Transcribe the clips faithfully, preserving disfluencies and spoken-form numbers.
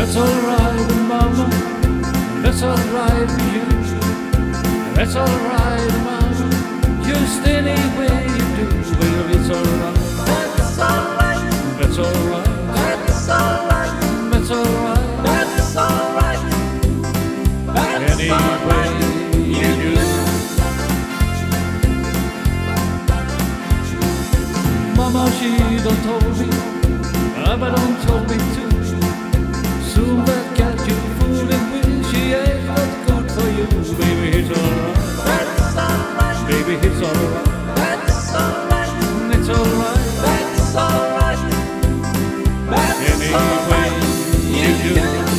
That's alright, mama. That's alright with you. That's alright, mama. Just any way you do, well, it's alright. That's alright. That's alright. That's alright. That's alright. That's alright. Any way you do. Mama, she done told me, Papa done told me too. Soon that cat you fooling with, she ain't not good for you. Baby, it's alright. That's alright. Baby, it's alright. That's alright. It's alright. That's alright. That's Any alright. way you do.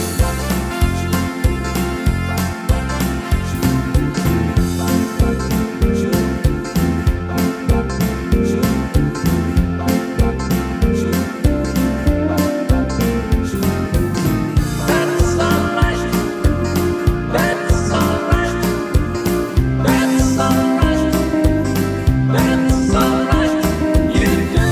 That's alright. That's alright. That's alright. That's alright. You do.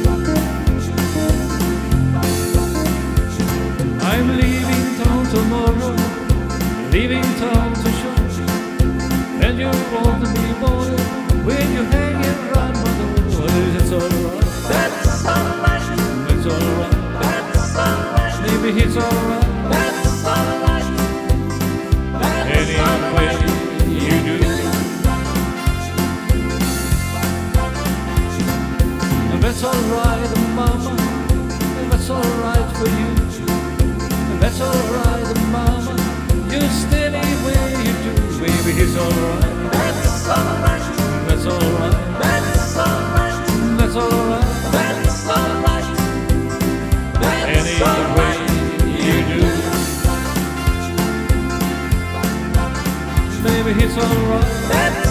I'm leaving town tomorrow, leaving town to show. And you want to be born when you hang around my door. It's alright. That's alright. It's alright. That's alright. Maybe it's alright. That's alright. That's Any way alright. you do. That's alright, mama. That's alright for you. That's alright, mama. Just any way you do, baby, it's alright. That's alright. That's alright. That's alright. That's alright. That's alright. Any That's alright. way you do, baby, it's alright. That's